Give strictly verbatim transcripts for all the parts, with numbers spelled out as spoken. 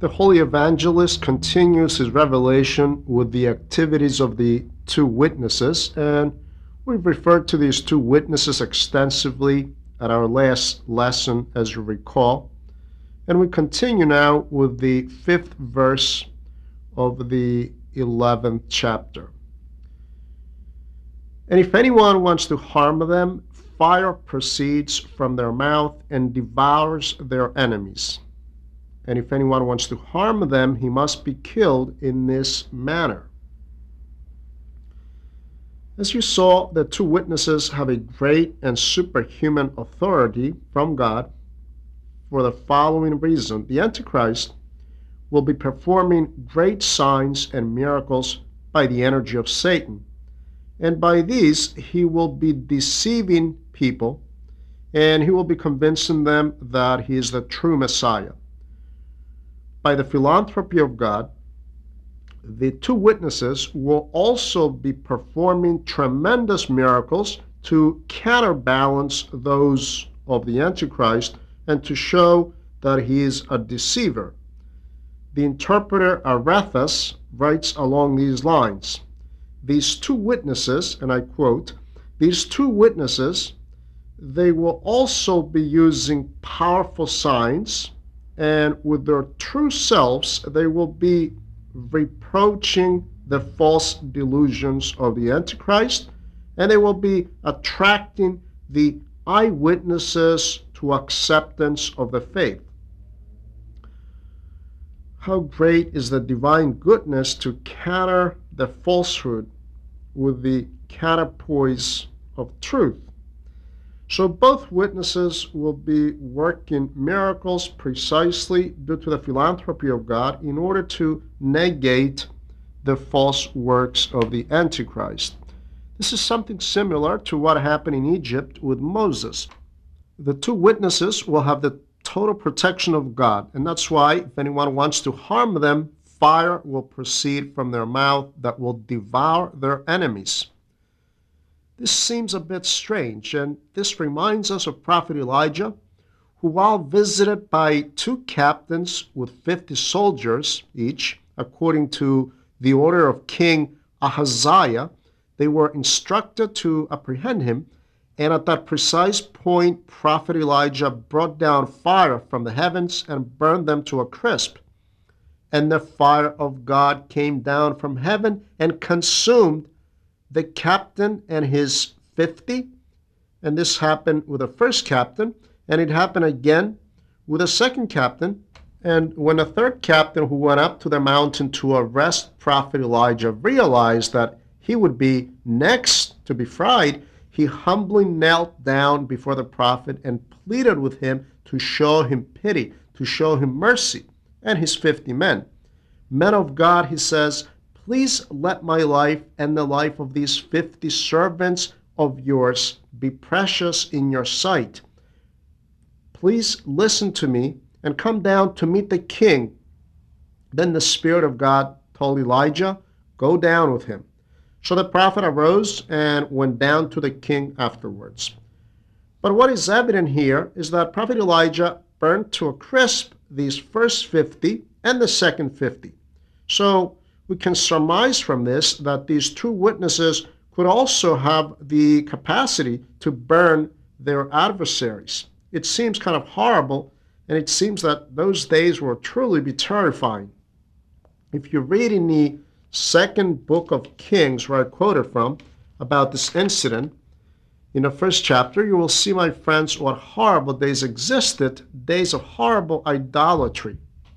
The Holy Evangelist continues his revelation with the activities of the two witnesses, and we've referred to these two witnesses extensively at our last lesson, as you recall. And we continue now with the fifth verse of the eleventh chapter. And if anyone wants to harm them, fire proceeds from their mouth and devours their enemies. And if anyone wants to harm them, he must be killed in this manner. As you saw, the two witnesses have a great and superhuman authority from God for the following reason. The Antichrist will be performing great signs and miracles by the energy of Satan. And by these, he will be deceiving people, and he will be convincing them that he is the true Messiah. By the philanthropy of God, the two witnesses will also be performing tremendous miracles to counterbalance those of the Antichrist and to show that he is a deceiver. The interpreter Arethes writes along these lines, "These two witnesses," and I quote, "these two witnesses, they will also be using powerful signs, and with their true selves, they will be reproaching the false delusions of the Antichrist, and they will be attracting the eyewitnesses to acceptance of the faith." How great is the divine goodness to counter the falsehood with the counterpoise of truth. So both witnesses will be working miracles precisely due to the philanthropy of God in order to negate the false works of the Antichrist. This is something similar to what happened in Egypt with Moses. The two witnesses will have the total protection of God, and that's why if anyone wants to harm them, fire will proceed from their mouth that will devour their enemies. This seems a bit strange, and this reminds us of Prophet Elijah, who, while visited by two captains with fifty soldiers each, according to the order of King Ahaziah, they were instructed to apprehend him, and at that precise point, Prophet Elijah brought down fire from the heavens and burned them to a crisp. And the fire of God came down from heaven and consumed the captain and his fifty. And this happened with the first captain, and it happened again with the second captain. And when the third captain, who went up to the mountain to arrest Prophet Elijah, realized that he would be next to be fried, he humbly knelt down before the prophet and pleaded with him to show him pity, to show him mercy, and his fifty men. "Men of God," he says, "please let my life and the life of these fifty servants of yours be precious in your sight. Please listen to me and come down to meet the king." Then the Spirit of God told Elijah, "Go down with him." So the prophet arose and went down to the king afterwards. But what is evident here is that Prophet Elijah burned to a crisp these first fifty and the second fifty. So we can surmise from this that these two witnesses could also have the capacity to burn their adversaries. It seems kind of horrible, and it seems that those days will truly be terrifying. If you read in the second book of Kings, where I quoted from, about this incident, in the first chapter, you will see, my friends, what horrible days existed, days of horrible idolatry.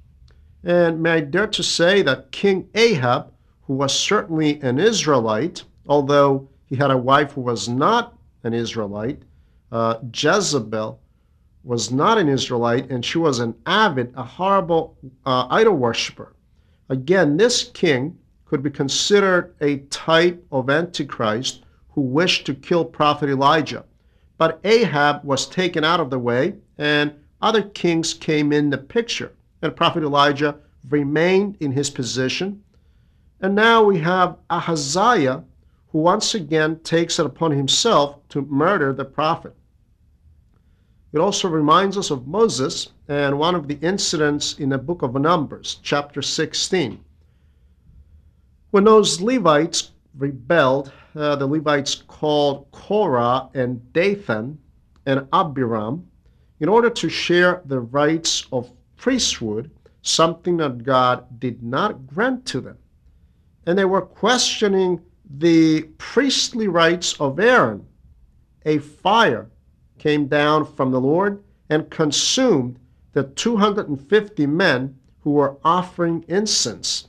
And may I dare to say that King Ahab, who was certainly an Israelite, although he had a wife who was not an Israelite, uh, Jezebel was not an Israelite, and she was an avid, a horrible uh, idol worshiper. Again, this king could be considered a type of Antichrist who wished to kill Prophet Elijah. But Ahab was taken out of the way, and other kings came in the picture, and Prophet Elijah remained in his position. And now we have Ahaziah, who once again takes it upon himself to murder the prophet. It also reminds us of Moses and one of the incidents in the book of Numbers, chapter sixteen. When those Levites rebelled, uh, the Levites called Korah and Dathan and Abiram in order to share the rights of priesthood, something that God did not grant to them. And they were questioning the priestly rights of Aaron. A fire came down from the Lord and consumed the two hundred fifty men who were offering incense.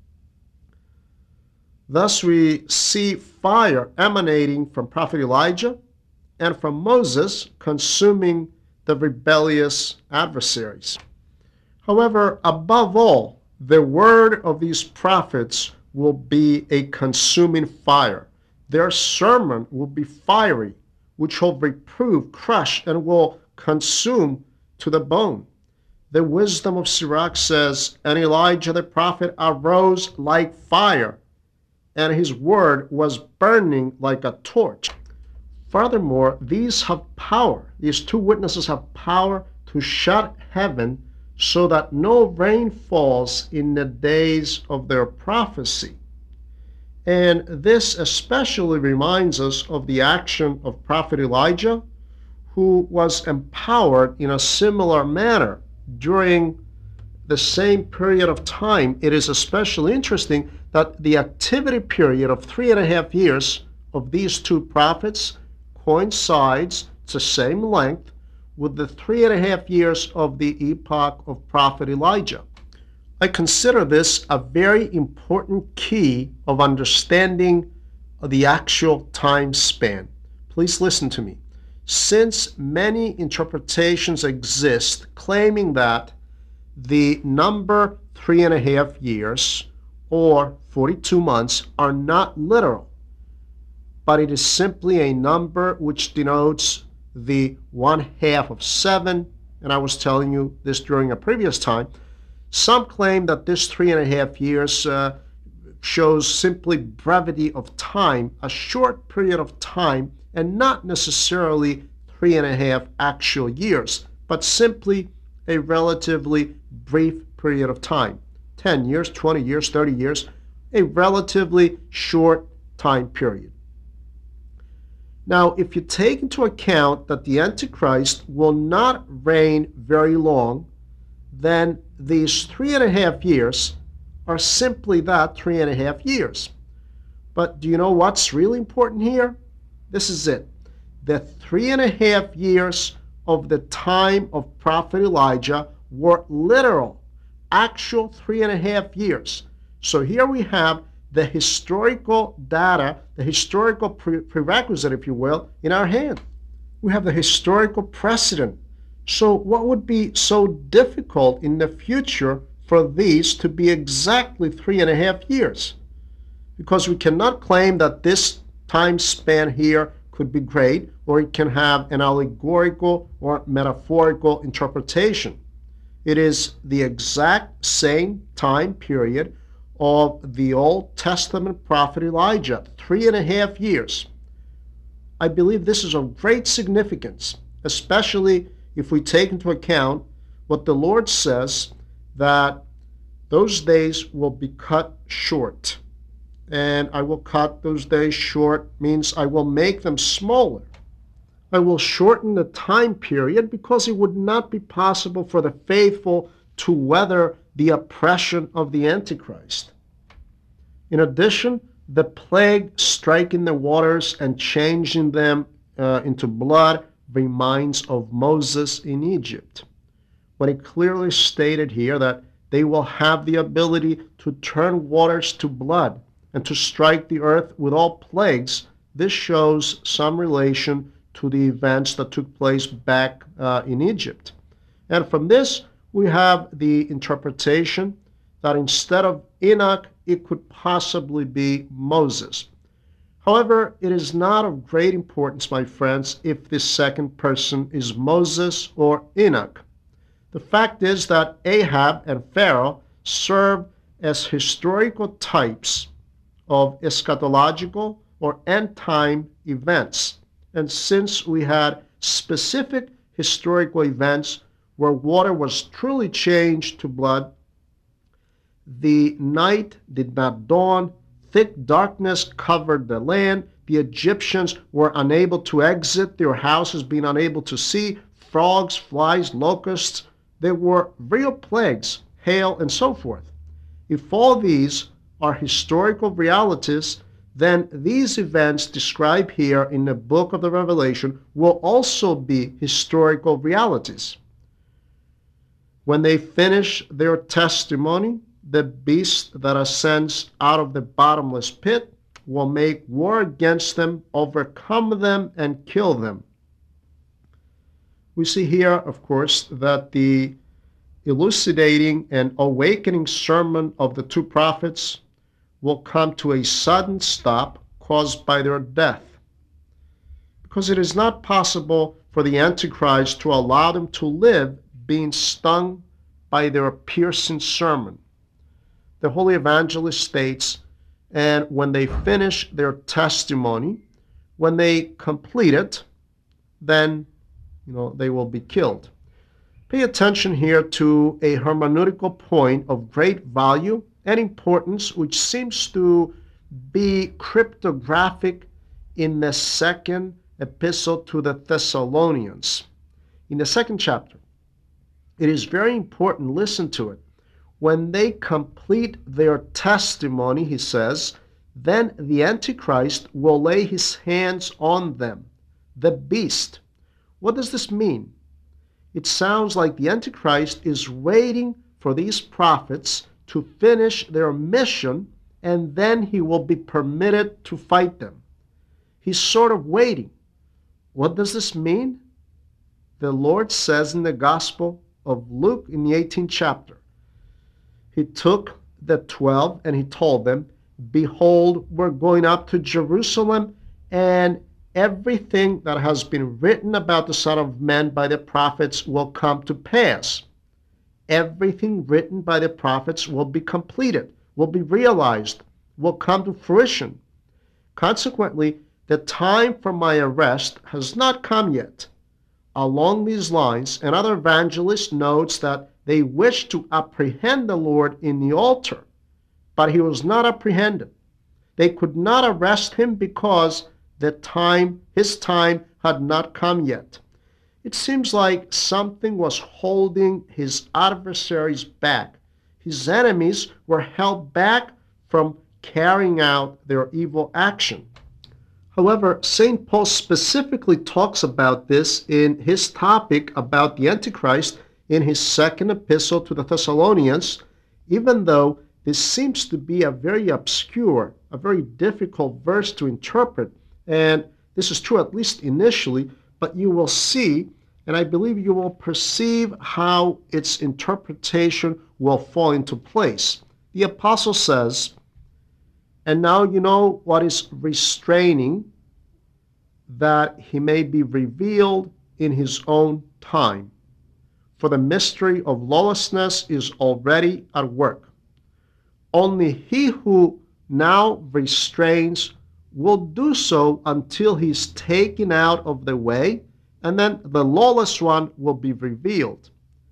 Thus we see fire emanating from Prophet Elijah and from Moses consuming the rebellious adversaries. However, above all, the word of these prophets will be a consuming fire. Their sermon will be fiery, which will reprove, crush, and will consume to the bone. The wisdom of Sirach says, and Elijah the prophet arose like fire, and his word was burning like a torch. Furthermore, these have power. These two witnesses have power to shut heaven so that no rain falls in the days of their prophecy. And this especially reminds us of the action of Prophet Elijah, who was empowered in a similar manner during the same period of time. It is especially interesting that the activity period of three and a half years of these two prophets coincides, it's the same length, with the three and a half years of the epoch of Prophet Elijah. I consider this a very important key of understanding the actual time span. Please listen to me. Since many interpretations exist claiming that the number three and a half years or forty-two months are not literal, but it is simply a number which denotes the one half of seven, and I was telling you this during a previous time. Some claim that this three and a half years uh, shows simply brevity of time, a short period of time, and not necessarily three and a half actual years, but simply a relatively brief period of time. ten years, twenty years, thirty years, a relatively short time period. Now, if you take into account that the Antichrist will not reign very long, then these three and a half years are simply that, three and a half years. But do you know what's really important here? This is it. The three and a half years of the time of Prophet Elijah were literal, actual three and a half years. So here we have the historical data, the historical pre prerequisite, if you will, in our hand. We have the historical precedent. So what would be so difficult in the future for these to be exactly three and a half years? Because we cannot claim that this time span here could be great, or it can have an allegorical or metaphorical interpretation. It is the exact same time period of the Old Testament prophet Elijah, three and a half years. I believe this is of great significance, especially if we take into account what the Lord says, that those days will be cut short. And I will cut those days short means I will make them smaller. I will shorten the time period because it would not be possible for the faithful to weather the oppression of the Antichrist. In addition, the plague striking the waters and changing them uh, into blood reminds of Moses in Egypt, when he clearly stated here that they will have the ability to turn waters to blood and to strike the earth with all plagues. This shows some relation to the events that took place back uh, in Egypt. And from this, we have the interpretation that instead of Enoch, it could possibly be Moses. However, it is not of great importance, my friends, if this second person is Moses or Enoch. The fact is that Ahab and Pharaoh serve as historical types of eschatological or end-time events. And since we had specific historical events where water was truly changed to blood. The night did not dawn. Thick darkness covered the land. The Egyptians were unable to exit their houses, being unable to see. Frogs, flies, locusts. There were real plagues, hail, and so forth. If all these are historical realities, then these events described here in the book of the Revelation will also be historical realities. When they finish their testimony, the beast that ascends out of the bottomless pit will make war against them, overcome them, and kill them. We see here, of course, that the elucidating and awakening sermon of the two prophets will come to a sudden stop caused by their death, because it is not possible for the Antichrist to allow them to live being stung by their piercing sermon. The Holy Evangelist states, and when they finish their testimony, when they complete it, then you know they will be killed. Pay attention here to a hermeneutical point of great value and importance, which seems to be cryptographic in the second epistle to the Thessalonians. In the second chapter, it is very important, listen to it. When they complete their testimony, he says, then the Antichrist will lay his hands on them, the beast. What does this mean? It sounds like the Antichrist is waiting for these prophets to finish their mission, and then he will be permitted to fight them. He's sort of waiting. What does this mean? The Lord says in the Gospel of Luke in the eighteenth chapter, he took the twelve and he told them, behold, we're going up to Jerusalem, and everything that has been written about the Son of Man by the prophets will come to pass. Everything written by the prophets will be completed, will be realized, will come to fruition. Consequently, the time for my arrest has not come yet. Along these lines, another evangelist notes that they wished to apprehend the Lord in the altar, but he was not apprehended. They could not arrest him because the time, his time had not come yet. It seems like something was holding his adversaries back. His enemies were held back from carrying out their evil action. However, Saint Paul specifically talks about this in his topic about the Antichrist in his second epistle to the Thessalonians, even though this seems to be a very obscure, a very difficult verse to interpret. And this is true at least initially, but you will see, and I believe you will perceive how its interpretation will fall into place. The apostle says, and now you know what is restraining, that he may be revealed in his own time. For the mystery of lawlessness is already at work. Only he who now restrains will do so until he is taken out of the way, and then the lawless one will be revealed.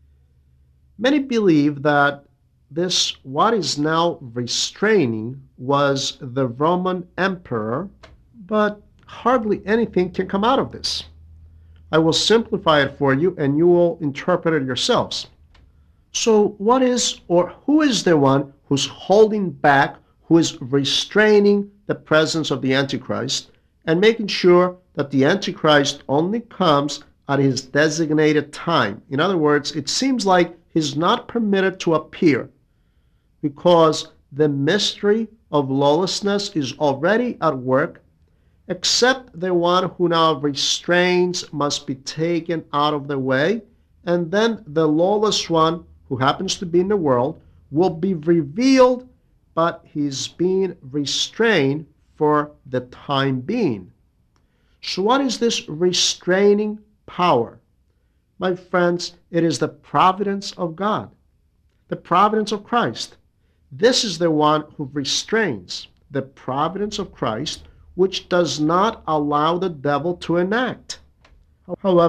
Many believe that this, what is now restraining, was the Roman emperor, but hardly anything can come out of this. I will simplify it for you, and you will interpret it yourselves. So what is, or who is the one who's holding back, who is restraining the presence of the Antichrist, and making sure that the Antichrist only comes at his designated time? In other words, it seems like he's not permitted to appear because the mystery of lawlessness is already at work, except the one who now restrains must be taken out of the way, and then the lawless one, who happens to be in the world, will be revealed, but he's being restrained for the time being. So what is this restraining power? My friends, it is the providence of God, the providence of Christ. This is the one who restrains, the providence of Christ, which does not allow the devil to enact. However,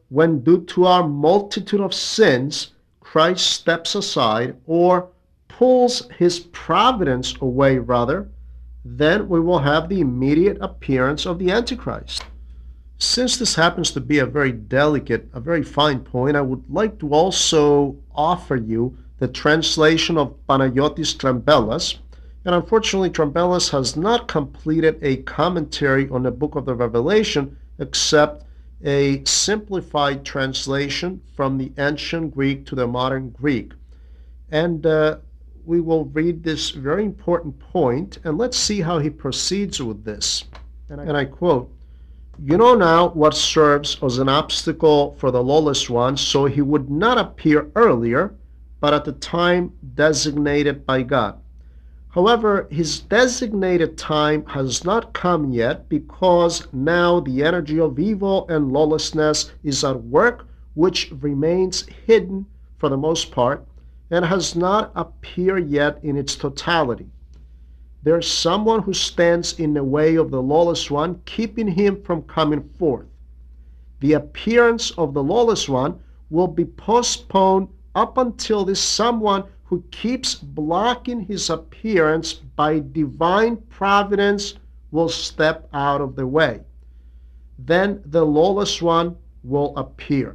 when due to our multitude of sins, Christ steps aside or pulls his providence away rather, then we will have the immediate appearance of the Antichrist. Since this happens to be a very delicate, a very fine point, I would like to also offer you the translation of Panayotis Trembelas. And unfortunately, Trembelas has not completed a commentary on the book of the Revelation except a simplified translation from the ancient Greek to the modern Greek. And uh, we will read this very important point, and let's see how he proceeds with this. And I, and I quote, "You know now what serves as an obstacle for the lawless one, so he would not appear earlier, but at the time designated by God. However, his designated time has not come yet, because now the energy of evil and lawlessness is at work, which remains hidden for the most part, and has not appeared yet in its totality. There is someone who stands in the way of the lawless one, keeping him from coming forth. The appearance of the lawless one will be postponed up until this someone who keeps blocking his appearance by divine providence will step out of the way. Then the lawless one will appear."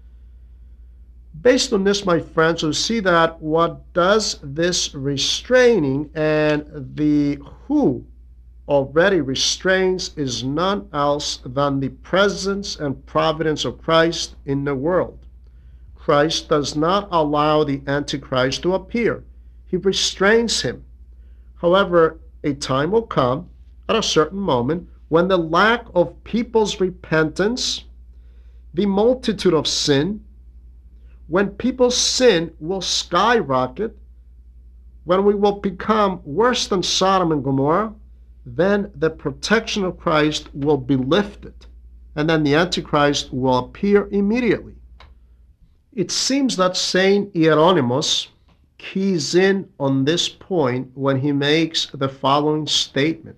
Based on this, my friends, you see that what does this restraining and the who already restrains is none else than the presence and providence of Christ in the world. Christ does not allow the Antichrist to appear. He restrains him. However, a time will come at a certain moment when the lack of people's repentance, the multitude of sin, when people's sin will skyrocket, when we will become worse than Sodom and Gomorrah, then the protection of Christ will be lifted, and then the Antichrist will appear immediately. It seems that Saint Hieronymus keys in on this point when he makes the following statement.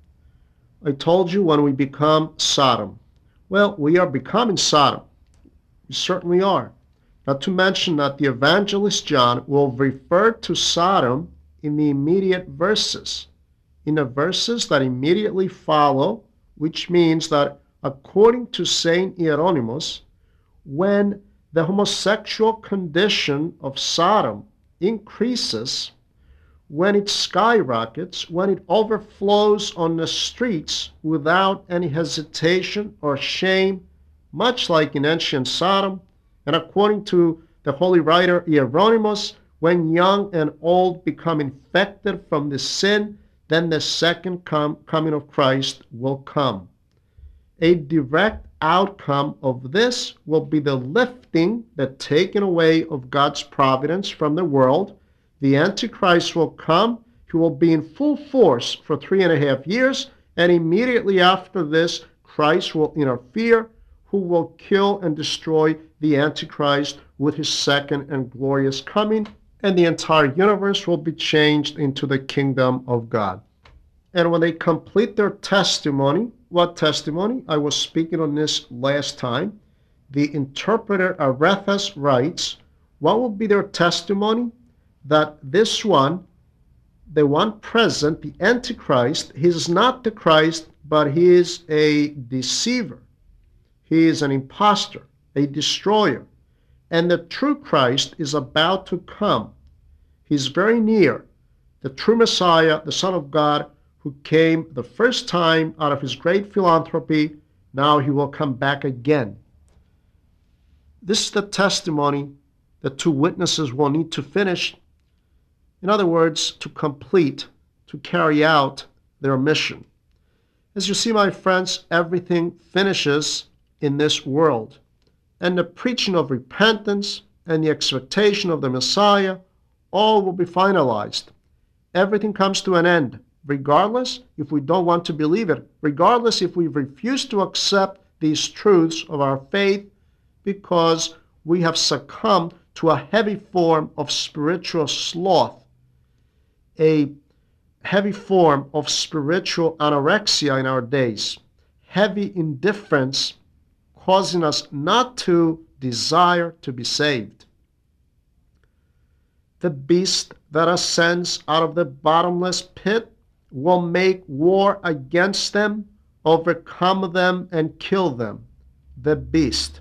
I told you when we become Sodom. Well, we are becoming Sodom. We certainly are. Not to mention that the evangelist John will refer to Sodom in the immediate verses, in the verses that immediately follow, which means that according to Saint Hieronymus, when the homosexual condition of Sodom increases, when it skyrockets, when it overflows on the streets without any hesitation or shame, much like in ancient Sodom, and according to the holy writer Hieronymus, when young and old become infected from this sin, then the second com- coming of Christ will come. A direct outcome of this will be the lifting, the taking away of God's providence from the world. The Antichrist will come. He will be in full force for three and a half years, and immediately after this, Christ will interfere, who will kill and destroy the Antichrist with his second and glorious coming, and the entire universe will be changed into the kingdom of God. And when they complete their testimony, what testimony? I was speaking on this last time. The interpreter Arethas writes, what will be their testimony? That this one, the one present, the Antichrist, he is not the Christ, but he is a deceiver. He is an impostor, a destroyer. And the true Christ is about to come. He's very near. The true Messiah, the Son of God, who came the first time out of his great philanthropy, now he will come back again. This is the testimony that two witnesses will need to finish. In other words, to complete, to carry out their mission. As you see, my friends, everything finishes in this world. And the preaching of repentance and the expectation of the Messiah, all will be finalized. Everything comes to an end, regardless if we don't want to believe it, regardless if we refuse to accept these truths of our faith because we have succumbed to a heavy form of spiritual sloth, a heavy form of spiritual anorexia in our days, heavy indifference causing us not to desire to be saved. The beast that ascends out of the bottomless pit will make war against them, overcome them, and kill them. The beast.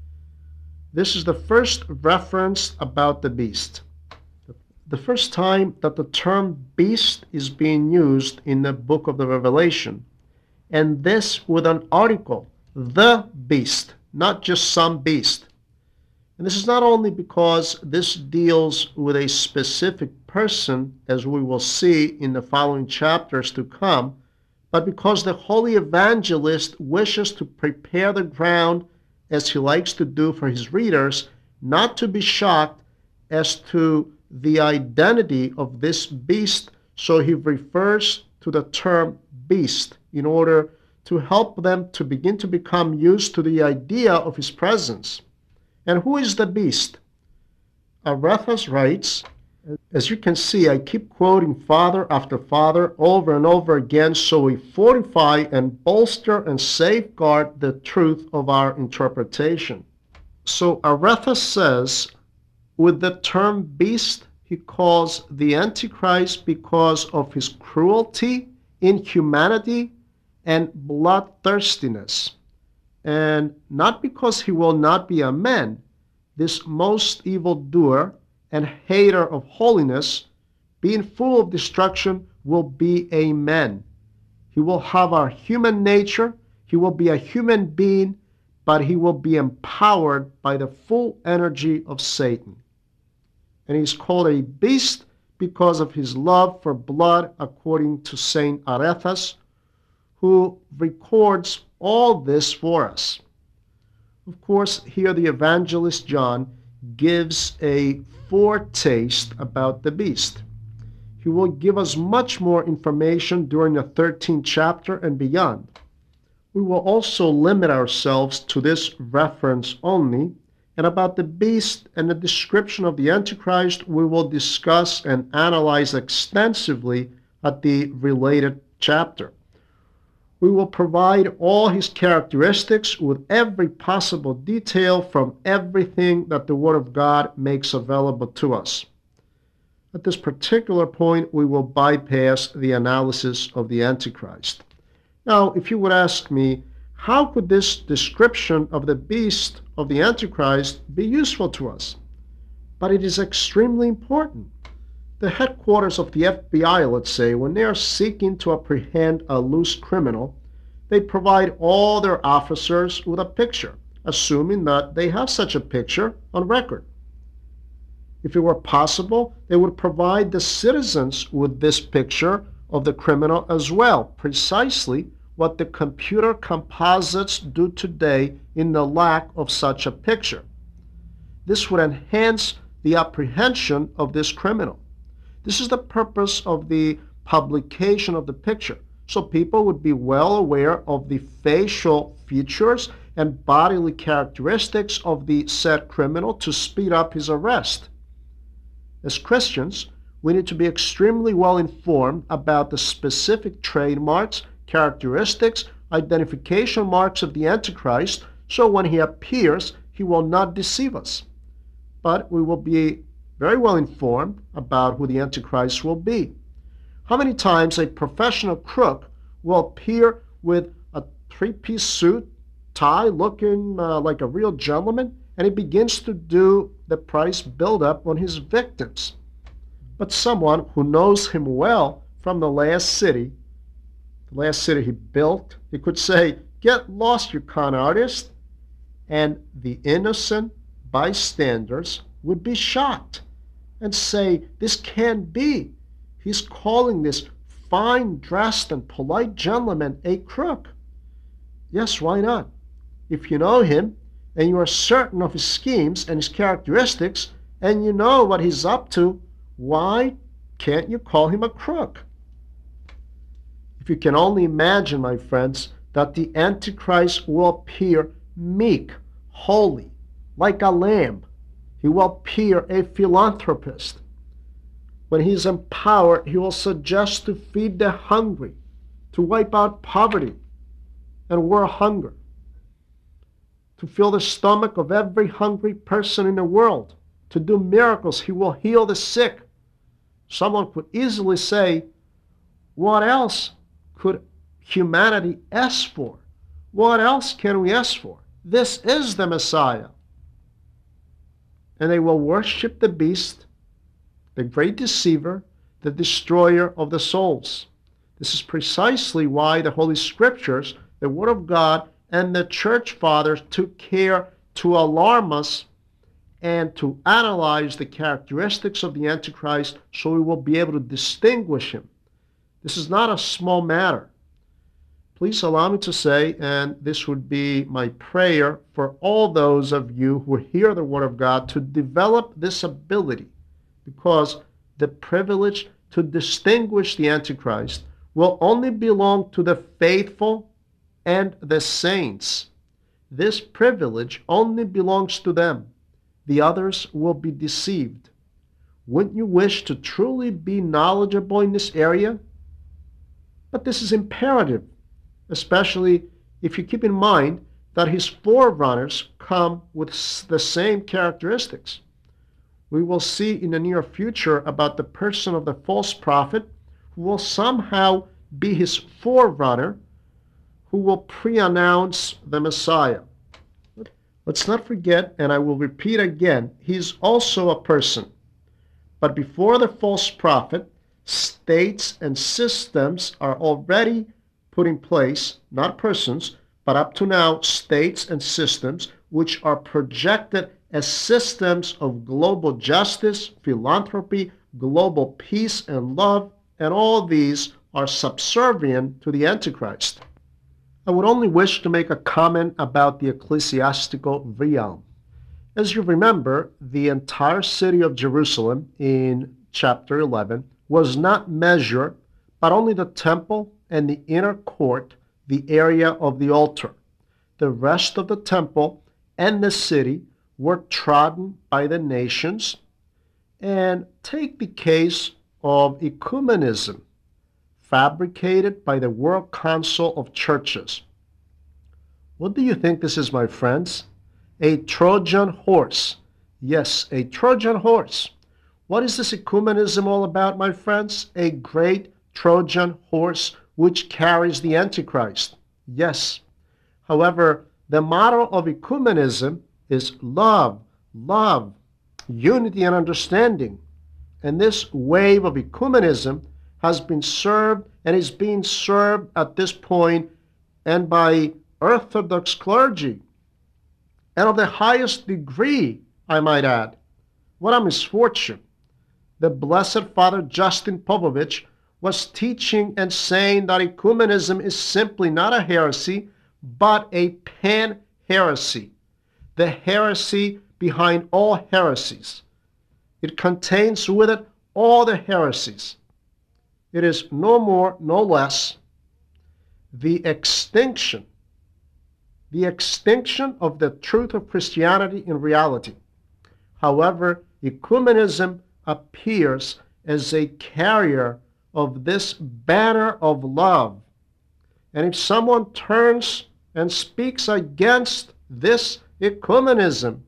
This is the first reference about the beast. The first time that the term beast is being used in the book of the Revelation, and this with an article, the beast, not just some beast. And this is not only because this deals with a specific person, as we will see in the following chapters to come, but because the Holy Evangelist wishes to prepare the ground, as he likes to do for his readers, not to be shocked as to the identity of this beast, so he refers to the term beast in order to help them to begin to become used to the idea of his presence. And who is the beast? Arethusa writes, as you can see, I keep quoting father after father over and over again, so we fortify and bolster and safeguard the truth of our interpretation. So Arethusa says, with the term beast, he calls the Antichrist because of his cruelty, inhumanity, and bloodthirstiness, and not because he will not be a man. This most evildoer and hater of holiness, being full of destruction, will be a man. He will have our human nature, he will be a human being, but he will be empowered by the full energy of Satan. And he's called a beast because of his love for blood, according to Saint Arethusa, who records all this for us. Of course, here the evangelist John gives a foretaste about the beast. He will give us much more information during the thirteenth chapter and beyond. We will also limit ourselves to this reference only, and about the beast and the description of the Antichrist we will discuss and analyze extensively at the related chapter. We will provide all his characteristics with every possible detail from everything that the Word of God makes available to us. At this particular point, we will bypass the analysis of the Antichrist. Now, if you would ask me, how could this description of the beast of the Antichrist be useful to us? But it is extremely important. The headquarters of the F B I, let's say, when they are seeking to apprehend a loose criminal, they provide all their officers with a picture, assuming that they have such a picture on record. If it were possible, they would provide the citizens with this picture of the criminal as well, precisely what the computer composites do today in the lack of such a picture. This would enhance the apprehension of this criminal. This is the purpose of the publication of the picture, so people would be well aware of the facial features and bodily characteristics of the said criminal to speed up his arrest. As Christians, we need to be extremely well informed about the specific trademarks, characteristics, identification marks of the Antichrist, so when he appears, he will not deceive us. But we will be very well informed about who the Antichrist will be. How many times a professional crook will appear with a three-piece suit, tie, looking uh, like a real gentleman, and he begins to do the price build-up on his victims. But someone who knows him well from the last city, the last city he built, he could say, "Get lost, you con artist," and the innocent bystanders would be shocked and say, "This can't be. He's calling this fine-dressed and polite gentleman a crook." Yes, why not? If you know him, and you are certain of his schemes and his characteristics, and you know what he's up to, why can't you call him a crook? If you can only imagine, my friends, that the Antichrist will appear meek, holy, like a lamb. He will appear a philanthropist. When he is empowered, he will suggest to feed the hungry, to wipe out poverty and world hunger. to fill the stomach of every hungry person in the world, to do miracles. He will heal the sick. Someone could easily say, what else could humanity ask for? What else can we ask for? This is the Messiah. And they will worship the beast, the great deceiver, the destroyer of the souls. This is precisely why the Holy Scriptures, the Word of God, and the Church Fathers took care to alarm us and to analyze the characteristics of the Antichrist so we will be able to distinguish him. This is not a small matter. Please allow me to say, and this would be my prayer for all those of you who hear the Word of God, to develop this ability, because the privilege to distinguish the Antichrist will only belong to the faithful and the saints. This privilege only belongs to them. The others will be deceived. Wouldn't you wish to truly be knowledgeable in this area? But this is imperative, especially if you keep in mind that his forerunners come with the same characteristics. We will see in the near future about the person of the false prophet who will somehow be his forerunner, who will pre-announce the Messiah. Let's not forget, and I will repeat again, he's also a person. But before the false prophet, states and systems are already put in place, not persons, but up to now, states and systems which are projected as systems of global justice, philanthropy, global peace and love, and all these are subservient to the Antichrist. I would only wish to make a comment about the ecclesiastical realm. As you remember, the entire city of Jerusalem in chapter eleven was not measured, but only the temple and the inner court, the area of the altar. The rest of the temple and the city were trodden by the nations. And take the case of ecumenism, fabricated by the World Council of Churches. What do you think this is, my friends? A Trojan horse. Yes, a Trojan horse. What is this ecumenism all about, my friends? A great Trojan horse which carries the Antichrist. Yes. However, the motto of ecumenism is love, love, unity and understanding. And this wave of ecumenism has been served and is being served at this point and by Orthodox clergy, and of the highest degree, I might add. What a misfortune. The Blessed Father Justin Popovich was teaching and saying that ecumenism is simply not a heresy, but a pan-heresy, the heresy behind all heresies. It contains with it all the heresies. It is no more, no less, the extinction, the extinction of the truth of Christianity in reality. However, ecumenism appears as a carrier of this banner of love. And if someone turns and speaks against this ecumenism,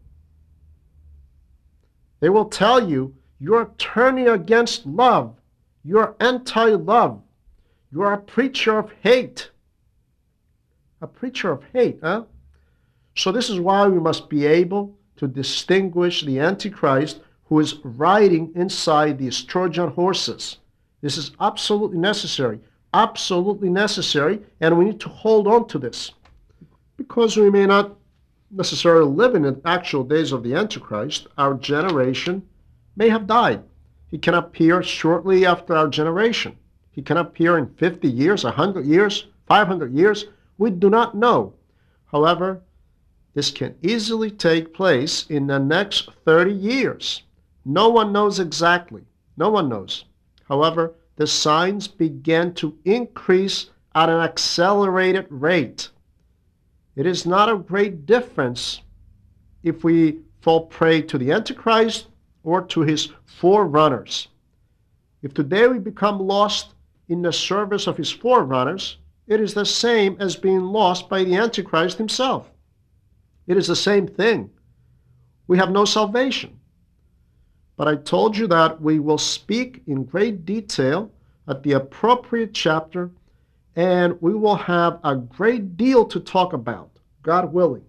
they will tell you, you're turning against love. You're anti-love. You're a preacher of hate. A preacher of hate, huh? So this is why we must be able to distinguish the Antichrist who is riding inside these Trojan horses. This is absolutely necessary, absolutely necessary, and we need to hold on to this. Because we may not necessarily live in the actual days of the Antichrist, our generation may have died. He can appear shortly after our generation. He can appear in fifty years, one hundred years, five hundred years. We do not know. However, this can easily take place in the next thirty years. No one knows exactly. No one knows. However, the signs began to increase at an accelerated rate. It is not a great difference if we fall prey to the Antichrist or to his forerunners. If today we become lost in the service of his forerunners, it is the same as being lost by the Antichrist himself. It is the same thing. We have no salvation. But I told you that we will speak in great detail at the appropriate chapter, and we will have a great deal to talk about, God willing.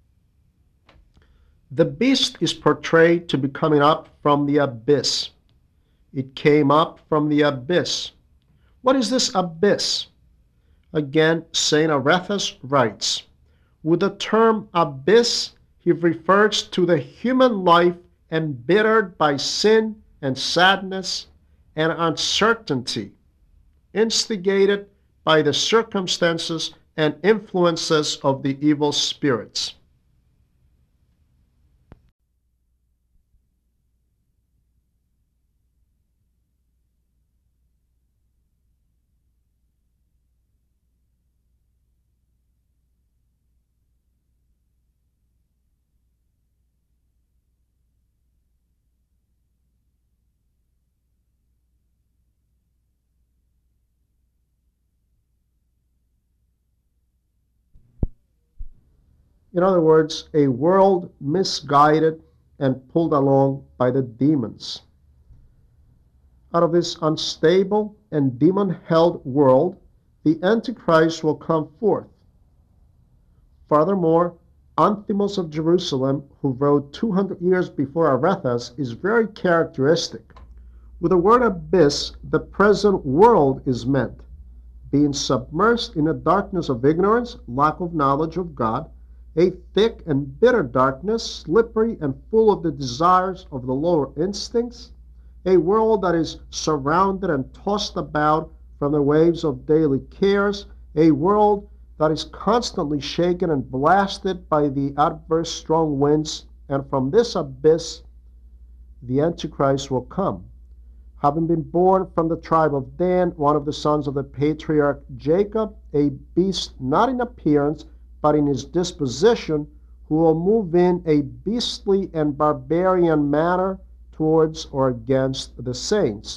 The beast is portrayed to be coming up from the abyss. It came up from the abyss. What is this abyss? Again, Saint Arethes writes, with the term abyss, he refers to the human life embittered by sin and sadness and uncertainty, instigated by the circumstances and influences of the evil spirits. In other words, a world misguided and pulled along by the demons. Out of this unstable and demon-held world, the Antichrist will come forth. Furthermore, Anthimos of Jerusalem, who wrote two hundred years before Arethes, is very characteristic. With the word abyss, the present world is meant, being submersed in a darkness of ignorance, lack of knowledge of God, a thick and bitter darkness, slippery and full of the desires of the lower instincts, a world that is surrounded and tossed about from the waves of daily cares, a world that is constantly shaken and blasted by the adverse strong winds, and from this abyss the Antichrist will come. Having been born from the tribe of Dan, one of the sons of the patriarch Jacob, a beast not in appearance, but in his disposition, who will move in a beastly and barbarian manner towards or against the saints.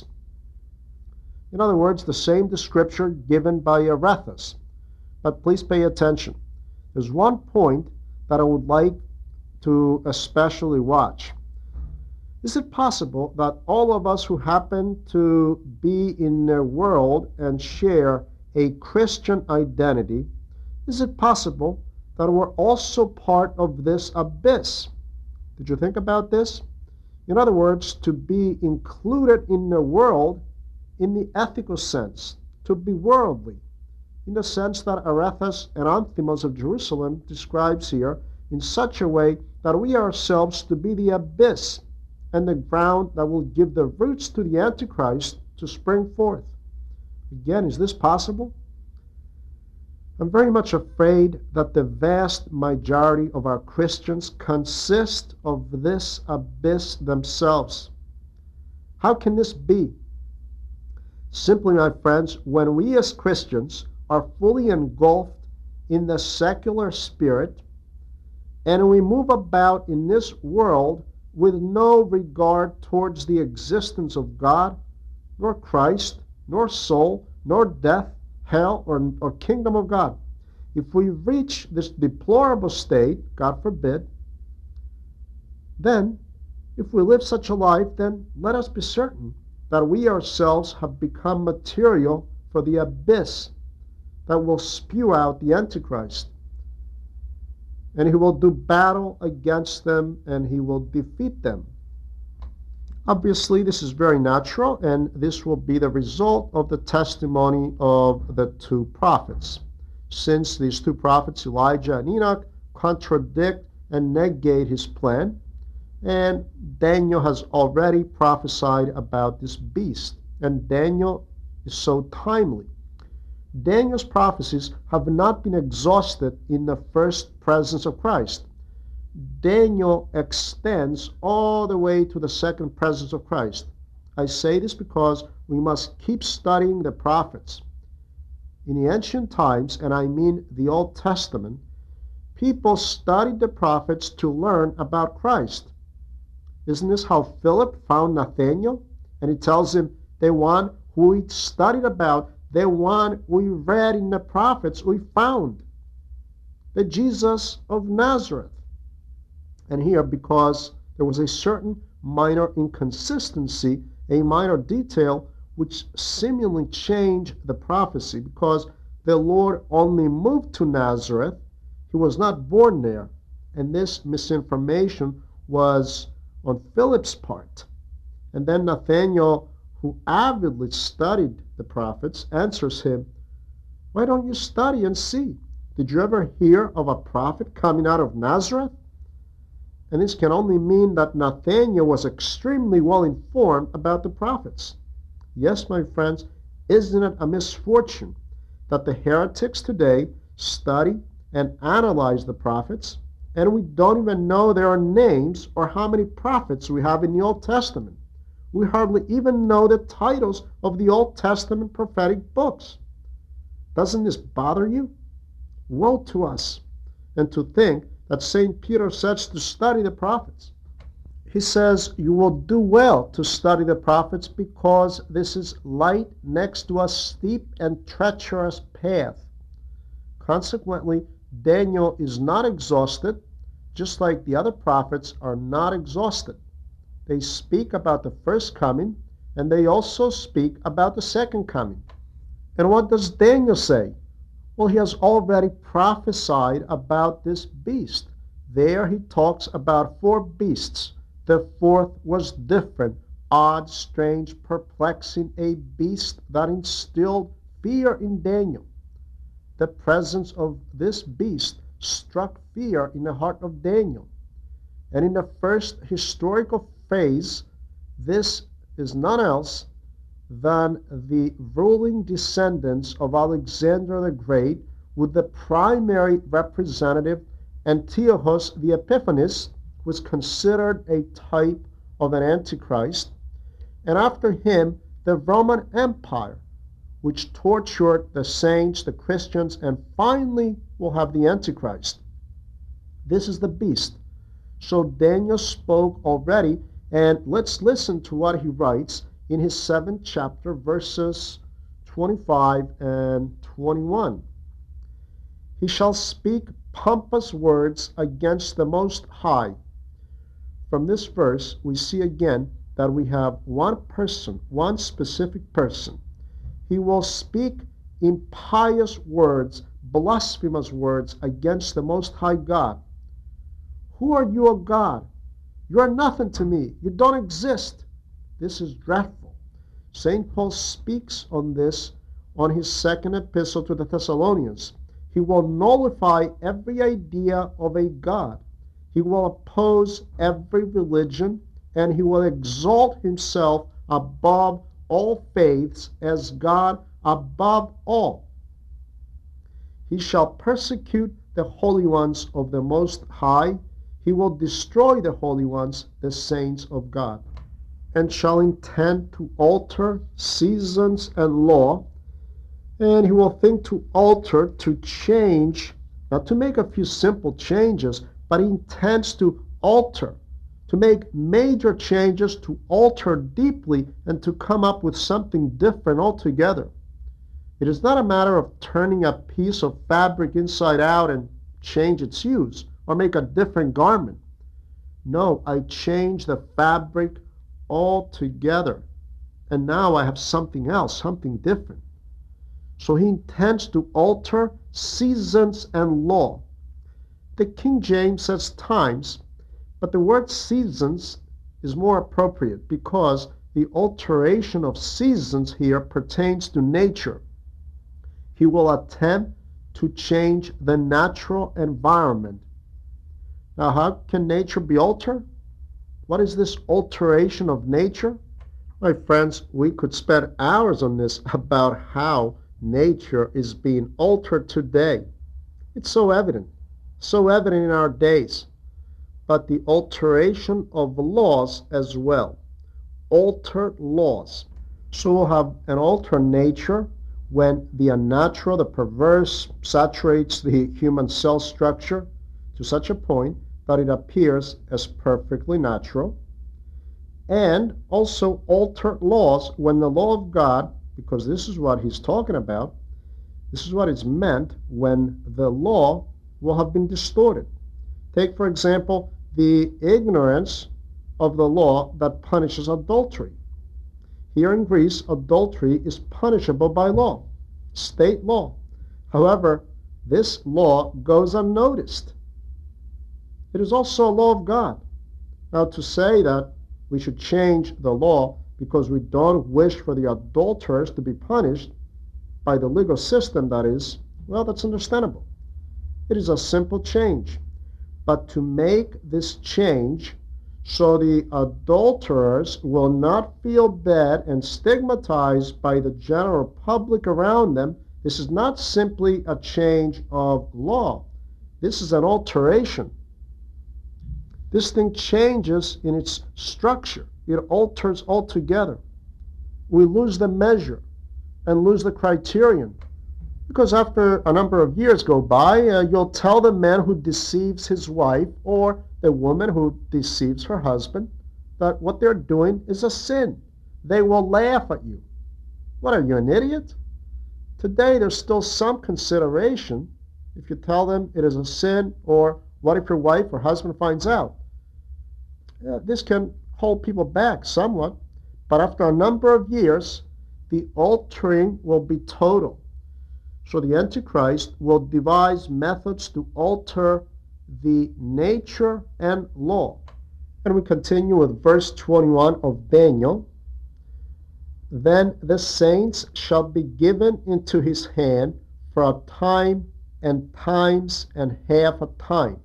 In other words, the same description given by Arethes. But please pay attention. There's one point that I would like to especially watch. Is it possible that all of us who happen to be in their world and share a Christian identity, is it possible that we're also part of this abyss? Did you think about this? In other words, to be included in the world in the ethical sense, to be worldly, in the sense that Arethes and Anthimos of Jerusalem describes here, in such a way that we ourselves to be the abyss and the ground that will give the roots to the Antichrist to spring forth. Again, is this possible? I'm very much afraid that the vast majority of our Christians consist of this abyss themselves. How can this be? Simply, my friends, when we as Christians are fully engulfed in the secular spirit and we move about in this world with no regard towards the existence of God, nor Christ, nor soul, nor death, hell, or, or kingdom of God. If we reach this deplorable state, God forbid, then if we live such a life, then let us be certain that we ourselves have become material for the abyss that will spew out the Antichrist. And he will do battle against them and he will defeat them. Obviously, this is very natural, and this will be the result of the testimony of the two prophets. Since these two prophets, Elijah and Enoch, contradict and negate his plan, and Daniel has already prophesied about this beast, and Daniel is so timely. Daniel's prophecies have not been exhausted in the first presence of Christ. Daniel extends all the way to the second presence of Christ. I say this because we must keep studying the prophets. In the ancient times, and I mean the Old Testament, people studied the prophets to learn about Christ. Isn't this how Philip found Nathanael? And he tells him, the one who he studied about, the one we read in the prophets, we found. The Jesus of Nazareth. And here, because there was a certain minor inconsistency, a minor detail, which seemingly changed the prophecy, because the Lord only moved to Nazareth. He was not born there. And this misinformation was on Philip's part. And then Nathanael, who avidly studied the prophets, answers him, "Why don't you study and see? Did you ever hear of a prophet coming out of Nazareth?" And this can only mean that Nathanael was extremely well informed about the prophets. Yes, my friends, isn't it a misfortune that the heretics today study and analyze the prophets, and we don't even know their names or how many prophets we have in the Old Testament? We hardly even know the titles of the Old Testament prophetic books. Doesn't this bother you? Woe to us. And to think that Saint Peter says to study the prophets. He says, you will do well to study the prophets, because this is light next to a steep and treacherous path. Consequently, Daniel is not exhausted, just like the other prophets are not exhausted. They speak about the first coming, and they also speak about the second coming. And what does Daniel say? Well, he has already prophesied about this beast. There he talks about four beasts. The fourth was different, odd, strange, perplexing, a beast that instilled fear in Daniel. The presence of this beast struck fear in the heart of Daniel. And in the first historical phase, this is none else than the ruling descendants of Alexander the Great, with the primary representative, Antiochus the Epiphanes, who was considered a type of an antichrist, and after him the Roman Empire, which tortured the saints, the Christians, and finally will have the Antichrist. This is the beast. So Daniel spoke already, and let's listen to what he writes in his seventh chapter, verses twenty-five and twenty-one. He shall speak pompous words against the Most High. From this verse, we see again that we have one person, one specific person. He will speak impious words, blasphemous words against the Most High God. Who are you, O God? You are nothing to me. You don't exist. This is dreadful. Saint Paul speaks on this on his second epistle to the Thessalonians. He will nullify every idea of a God. He will oppose every religion, and he will exalt himself above all faiths as God above all. He shall persecute the holy ones of the Most High. He will destroy the holy ones, the saints of God, and shall intend to alter seasons and law. And he will think to alter, to change, not to make a few simple changes, but he intends to alter, to make major changes, to alter deeply, and to come up with something different altogether. It is not a matter of turning a piece of fabric inside out and change its use, or make a different garment. No, I change the fabric altogether, and now I have something else, something different. So he intends to alter seasons and law. The King James says times, but the word seasons is more appropriate, because the alteration of seasons here pertains to nature. He will attempt to change the natural environment. Now, how can nature be altered? What is this alteration of nature? My friends, we could spend hours on this, about how nature is being altered today. It's so evident, so evident in our days. But the alteration of laws as well. Altered laws. So we'll have an altered nature when the unnatural, the perverse, saturates the human cell structure to such a point that it appears as perfectly natural. And also altered laws when the law of God, because this is what he's talking about, this is what is meant when the law will have been distorted. Take, for example, the ignorance of the law that punishes adultery. Here in Greece, adultery is punishable by law, state law. However, this law goes unnoticed. It is also a law of God. Now, to say that we should change the law because we don't wish for the adulterers to be punished by the legal system, that is, well, that's understandable. It is a simple change. But to make this change so the adulterers will not feel bad and stigmatized by the general public around them, this is not simply a change of law. This is an alteration. This thing changes in its structure. It alters altogether. We lose the measure and lose the criterion. Because after a number of years go by, uh, you'll tell the man who deceives his wife or the woman who deceives her husband that what they're doing is a sin. They will laugh at you. What, are you, an idiot? Today, there's still some consideration if you tell them it is a sin, or what if your wife or husband finds out? Uh, this can hold people back somewhat, but after a number of years, the altering will be total. So the Antichrist will devise methods to alter the nature and law. And we continue with verse twenty-one of Daniel. Then the saints shall be given into his hand for a time and times and half a time.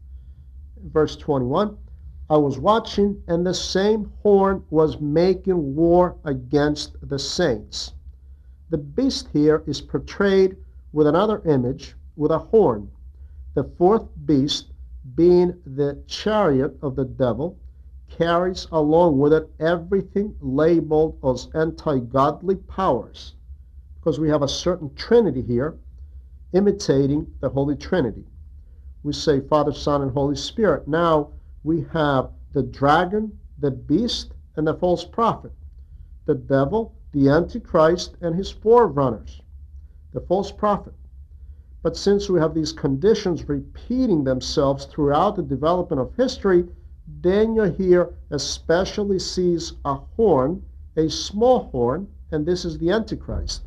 Verse twenty-one, I was watching, and the same horn was making war against the saints. The beast here is portrayed with another image, with a horn. The fourth beast, being the chariot of the devil, carries along with it everything labeled as anti-godly powers, because we have a certain Trinity here, imitating the Holy Trinity. We say Father, Son, and Holy Spirit. Now we have the dragon, the beast, and the false prophet, the devil, the Antichrist, and his forerunners, the false prophet. But since we have these conditions repeating themselves throughout the development of history, Daniel here especially sees a horn, a small horn, and this is the Antichrist.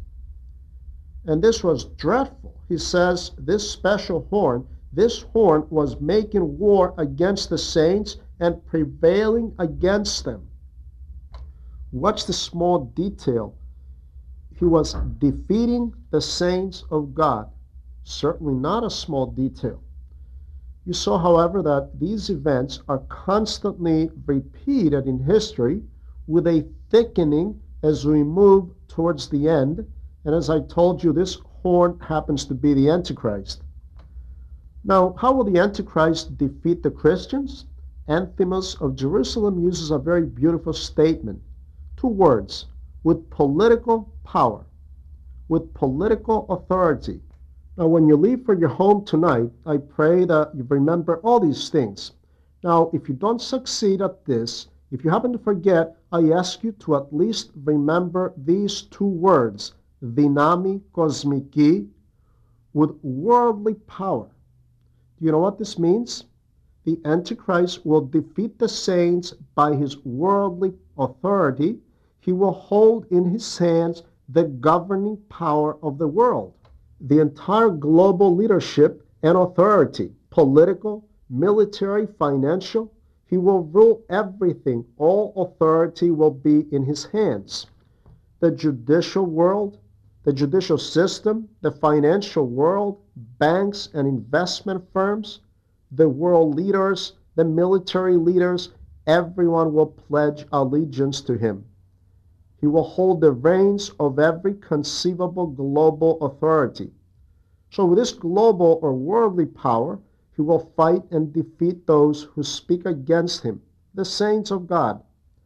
And this was dreadful. He says this special horn, this horn was making war against the saints and prevailing against them. Watch the small detail. He was defeating the saints of God. Certainly not a small detail. You saw, however, that these events are constantly repeated in history with a thickening as we move towards the end. And as I told you, this horn happens to be the Antichrist. Now, how will the Antichrist defeat the Christians? Anthimus of Jerusalem uses a very beautiful statement. Two words, with political power, with political authority. Now, when you leave for your home tonight, I pray that you remember all these things. Now, if you don't succeed at this, if you happen to forget, I ask you to at least remember these two words, dynami kosmiki, with worldly power. Do you know what this means? The Antichrist will defeat the saints by his worldly authority. He will hold in his hands the governing power of the world, the entire global leadership and authority, political, military, financial. He will rule everything. All authority will be in his hands. The judicial world, the judicial system, the financial world, banks and investment firms, the world leaders, the military leaders, everyone will pledge allegiance to him. He will hold the reins of every conceivable global authority. So with this global or worldly power, he will fight and defeat those who speak against him, the saints of God.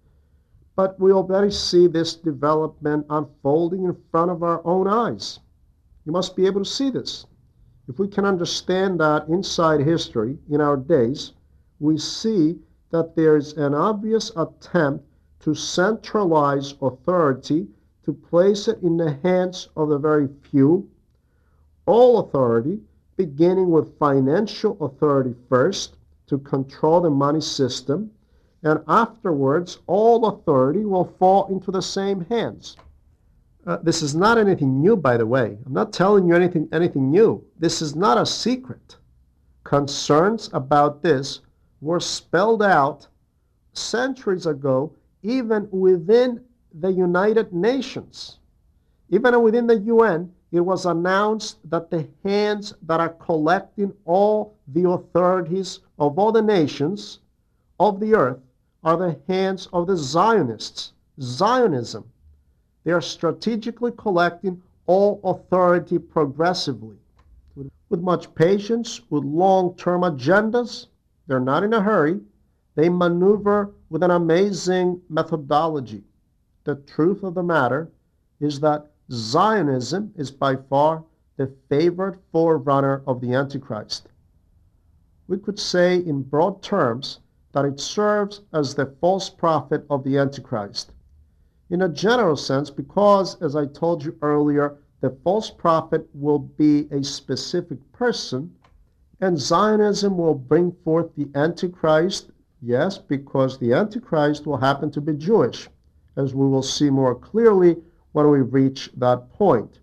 But we already see this development unfolding in front of our own eyes. You must be able to see this. If we can understand that inside history in our days, we see that there's an obvious attempt to centralize authority, to place it in the hands of the very few. All authority, beginning with financial authority first, to control the money system, and afterwards all authority will fall into the same hands. Uh, this is not anything new, by the way. I'm not telling you anything, anything new. This is not a secret. Concerns about this were spelled out centuries ago, even within the United Nations. Even within the U N, it was announced that the hands that are collecting all the authorities of all the nations of the earth are the hands of the Zionists. Zionism. They are strategically collecting all authority progressively. With much patience, with long-term agendas, they're not in a hurry. They maneuver with an amazing methodology. The truth of the matter is that Zionism is by far the favored forerunner of the Antichrist. We could say in broad terms that it serves as the false prophet of the Antichrist. In a general sense, because, as I told you earlier, the false prophet will be a specific person, and Zionism will bring forth the Antichrist, yes, because the Antichrist will happen to be Jewish, as we will see more clearly when we reach that point.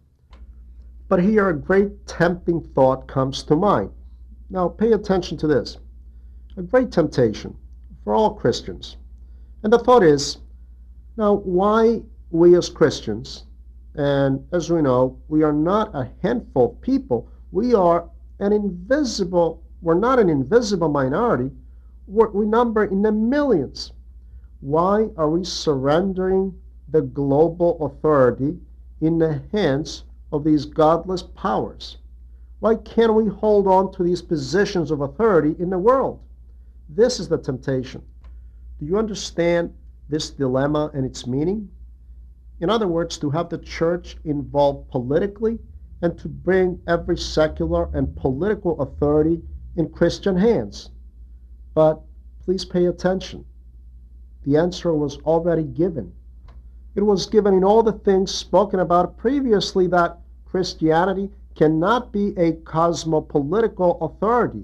But here a great tempting thought comes to mind. Now pay attention to this. A great temptation for all Christians. And the thought is, now why we as Christians, and as we know, we are not a handful of people, we are an invisible, we're not an invisible minority, we're, we number in the millions. Why are we surrendering the global authority in the hands of these godless powers? Why can't we hold on to these positions of authority in the world? This is the temptation. Do you understand this dilemma and its meaning? In other words, to have the church involved politically and to bring every secular and political authority in Christian hands. But please pay attention. The answer was already given. It was given in all the things spoken about previously, that Christianity cannot be a cosmopolitical authority.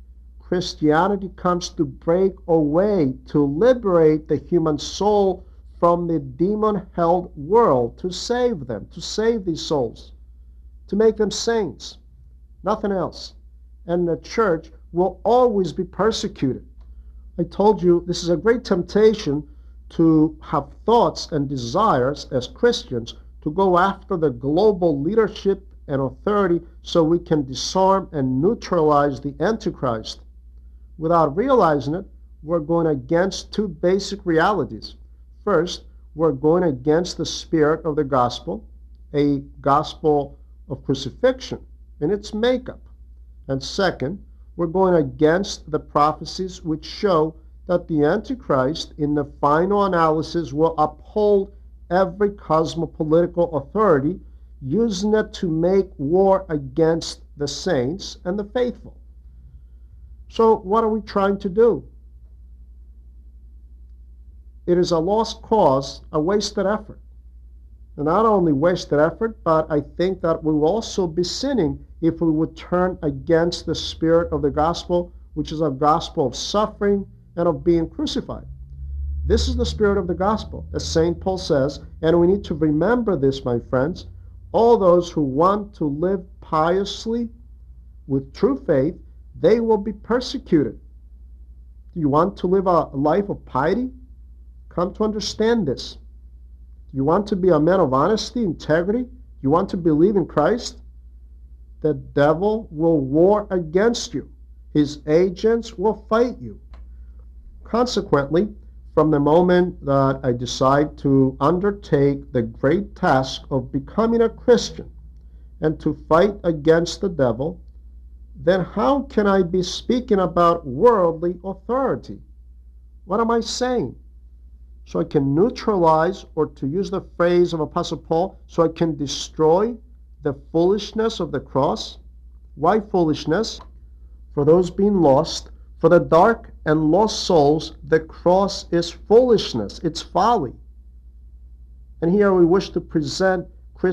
Christianity comes to break away, to liberate the human soul from the demon-held world, to save them, to save these souls, to make them saints, nothing else. And the church will always be persecuted. I told you this is a great temptation to have thoughts and desires as Christians to go after the global leadership and authority so we can disarm and neutralize the Antichrist. Without realizing it, we're going against two basic realities. First, we're going against the spirit of the gospel, a gospel of crucifixion in its makeup. And second, we're going against the prophecies which show that the Antichrist, in the final analysis, will uphold every cosmopolitical authority, using it to make war against the saints and the faithful. So what are we trying to do? It is a lost cause, a wasted effort. And not only wasted effort, but I think that we will also be sinning if we would turn against the spirit of the gospel, which is a gospel of suffering and of being crucified. This is the spirit of the gospel, as Saint Paul says, and we need to remember this, my friends. All those who want to live piously with true faith, they will be persecuted. Do you want to live a life of piety? Come to understand this. Do you want to be a man of honesty, integrity? Do you want to believe in Christ? The devil will war against you. His agents will fight you. Consequently, from the moment that I decide to undertake the great task of becoming a Christian and to fight against the devil, then how can I be speaking about worldly authority? What am I saying? So I can neutralize, or to use the phrase of Apostle Paul, so I can destroy the foolishness of the cross. Why foolishness? For those being lost, for the dark and lost souls, the cross is foolishness, it's folly. And here we wish to present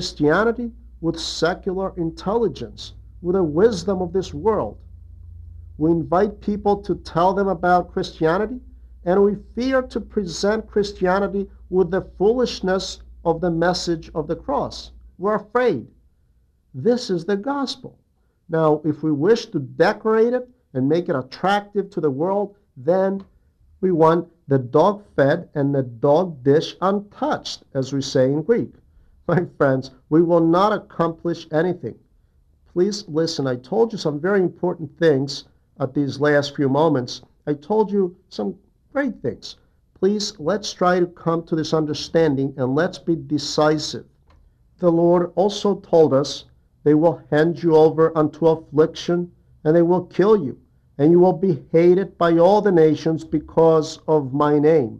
Christianity with secular intelligence, with the wisdom of this world. We invite people to tell them about Christianity, and we fear to present Christianity with the foolishness of the message of the cross. We're afraid. This is the gospel. Now, if we wish to decorate it and make it attractive to the world, then we want the dog fed and the dog dish untouched, as we say in Greek. My friends, we will not accomplish anything. Please listen. I told you some very important things at these last few moments. I told you some great things. Please, let's try to come to this understanding and let's be decisive. The Lord also told us, they will hand you over unto affliction, and they will kill you, and you will be hated by all the nations because of my name.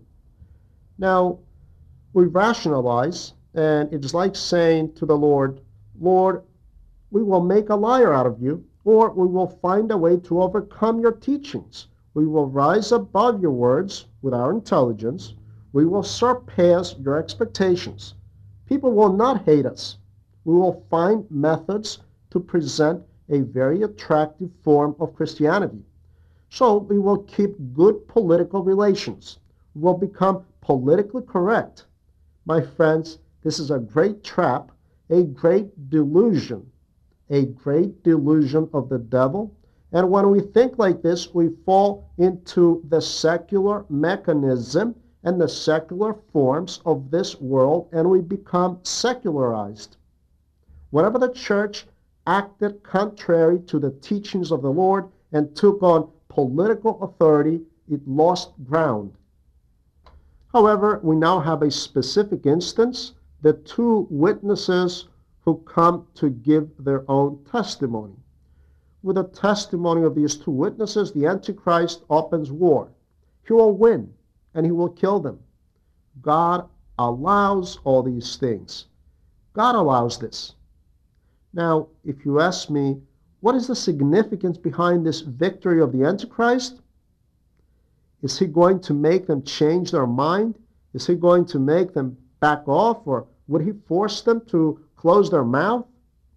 Now, we rationalize, and it's like saying to the Lord, Lord, we will make a liar out of you, or we will find a way to overcome your teachings. We will rise above your words with our intelligence. We will surpass your expectations. People will not hate us. We will find methods to present a very attractive form of Christianity. So we will keep good political relations. We will become politically correct. My friends, this is a great trap, a great delusion, a great delusion of the devil. And when we think like this, we fall into the secular mechanism and the secular forms of this world, and we become secularized. Whenever the church acted contrary to the teachings of the Lord and took on political authority, it lost ground. However, we now have a specific instance, the two witnesses who come to give their own testimony. With the testimony of these two witnesses, the Antichrist opens war. He will win, and he will kill them. God allows all these things. God allows this. Now, if you ask me, what is the significance behind this victory of the Antichrist? Is he going to make them change their mind? Is he going to make them back off, or would he force them to close their mouth?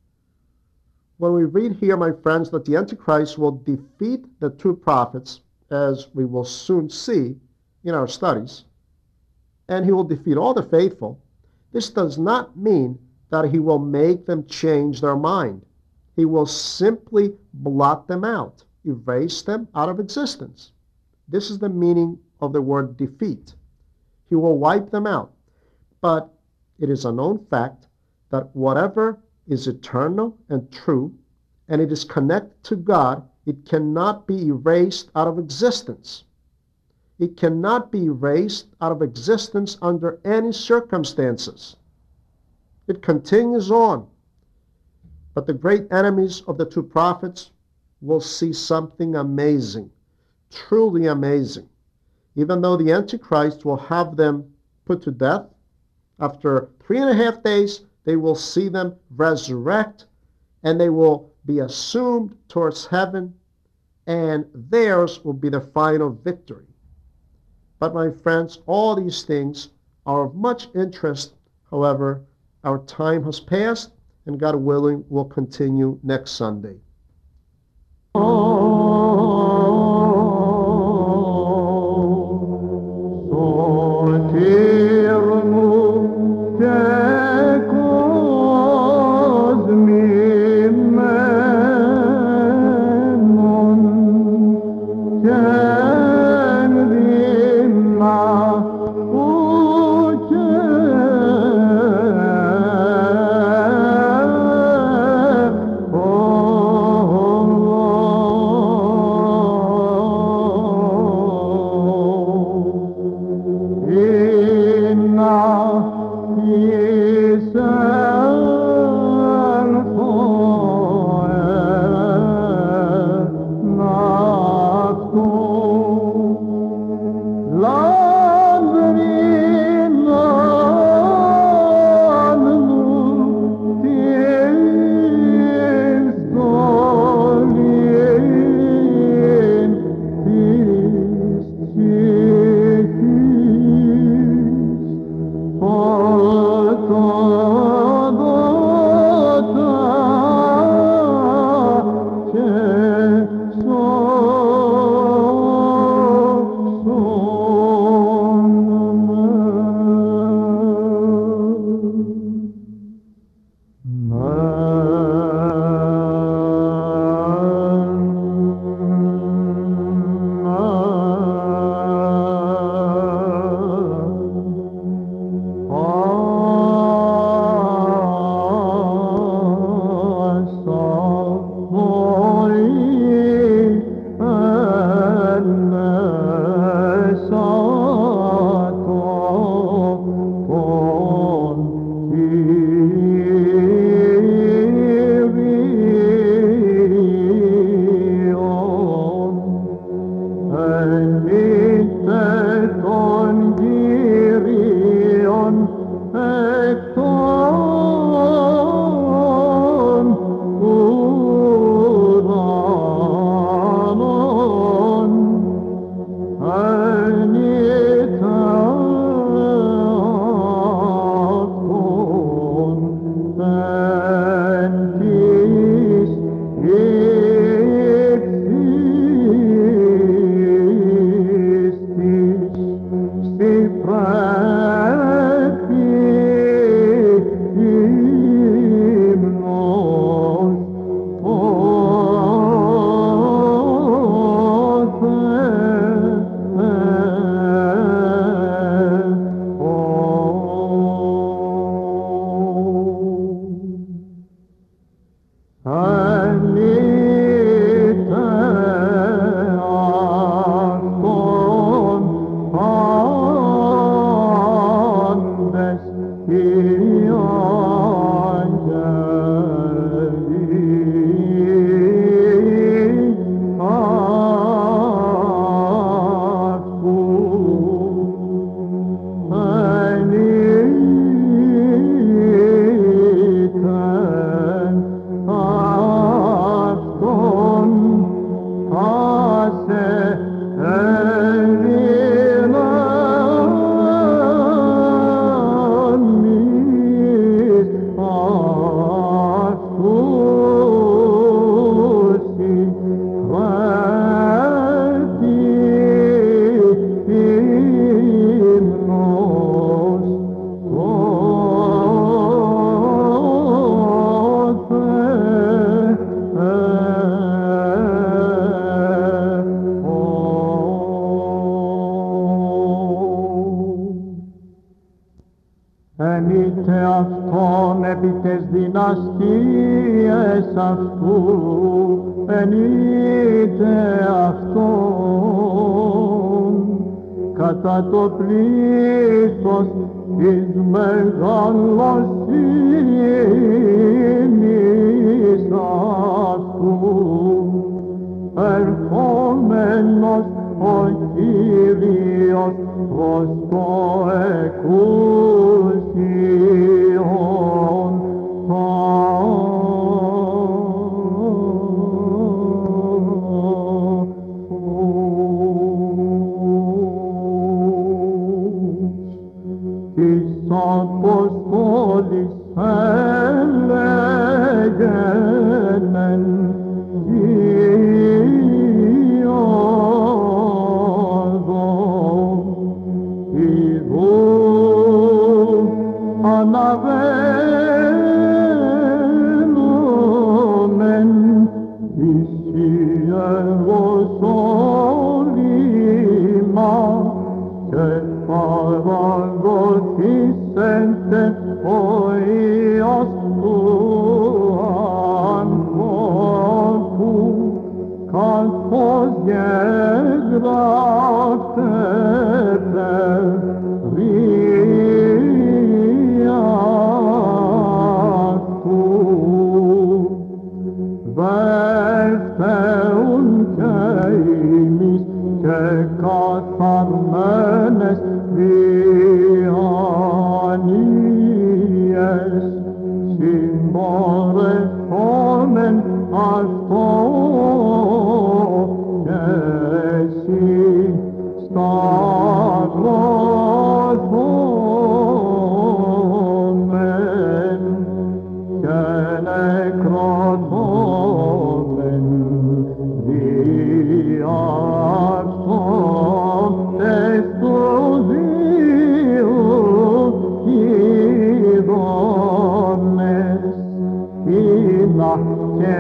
When we read here, my friends, that the Antichrist will defeat the true prophets, as we will soon see in our studies, and he will defeat all the faithful, this does not mean that he will make them change their mind. He will simply blot them out, erase them out of existence. This is the meaning of the word defeat. He will wipe them out. But it is a known fact that whatever is eternal and true, and it is connected to God, it cannot be erased out of existence. It cannot be erased out of existence under any circumstances. It continues on. But the great enemies of the two prophets will see something amazing, truly amazing. Even though the Antichrist will have them put to death, after three and a half days, they will see them resurrect, and they will be assumed towards heaven, and theirs will be the final victory. But my friends, all these things are of much interest. However, our time has passed, and God willing, we'll continue next Sunday. Hey ενείτε αυτόν επί τες δυναστείες αυτού, ενείτε αυτόν κατά το πλήθος της μεγαλοσύνης αυτού, ερχόμενος ο Κύριος προς το εκούσιον της Αποστόλης έλεγεν αναβαίνομεν εις Ιεροσόλυμα και παραδοθήσεντε ο Υιός του ανθρώπου, καθώς γεγράφεται Βέρθεουν και ημείς και καθαρμένες διανοίες, συμπορευόμεν αυτό και εσύ σταυρωθόμεν και νεκρωθόμεν δια αυτόν τες του Δίου ειδώνες, είδα και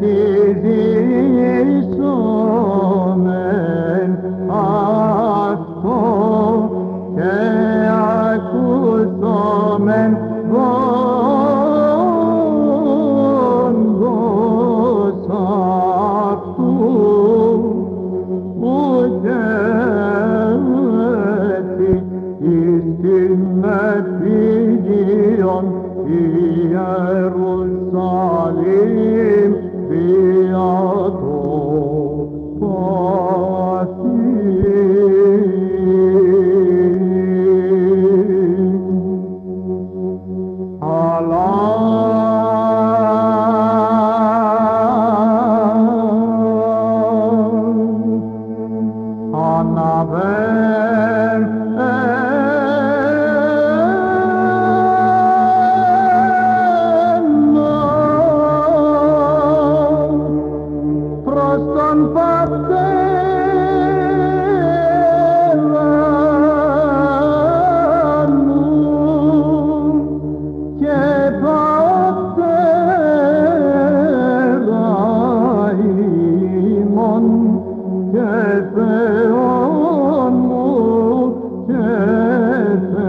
συζήσομεν αυτό και ακούσομεν βόντος αυτού, ούτε έτσι εις την επίγειον Ιερουσαλήμ δια το και Θεόν μου και